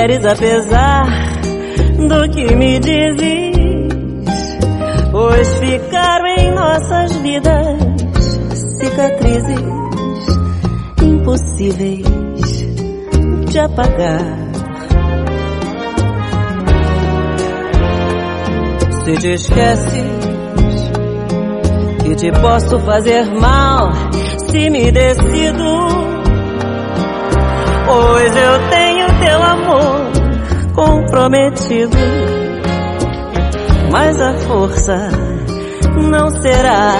queres apesar do que me dizes, pois ficaram em nossas vidas cicatrizes impossíveis de apagar. Se te esqueces que te posso fazer mal se me decido, pois eu tenho teu amor comprometido, mas a força não será.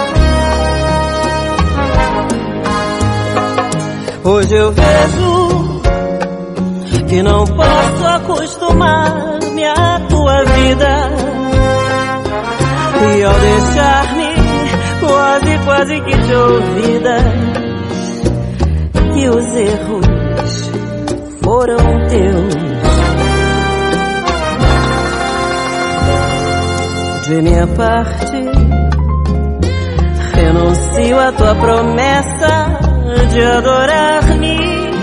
Hoje eu vejo que não posso acostumar-me à tua vida, e ao deixar-me quase que de ouvidas, que os erros foram teus. De minha parte, renuncio à tua promessa de adorar-me.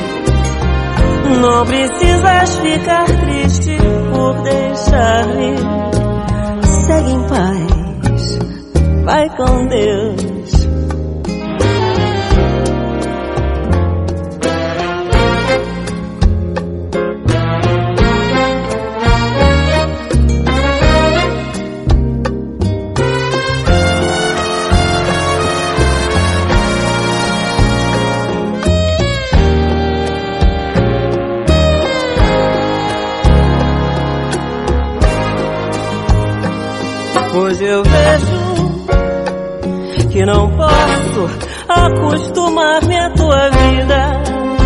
Não precisas ficar triste por deixar-me. Segue em paz, vai com Deus. Hoje eu vejo que não posso acostumar-me à tua vida,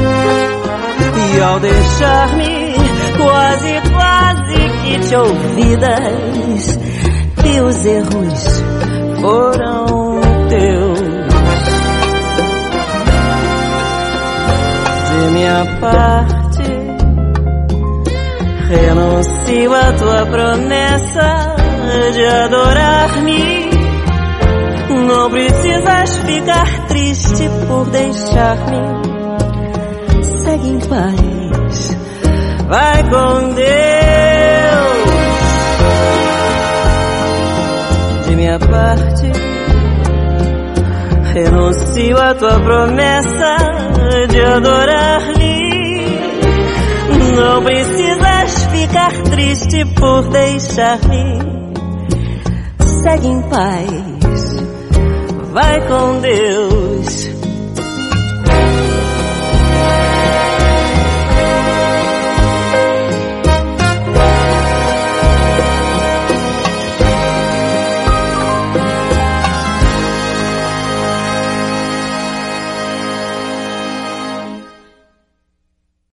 e ao deixar-me quase que de ouvidas, que os erros foram teus. De minha parte, renuncio à tua promessa de adorar-me. Não precisas ficar triste por deixar-me. Segue em paz, vai com Deus. De minha parte, renuncio à tua promessa de adorar-me. Não precisas ficar triste por deixar-me. Segue em paz, vai com Deus.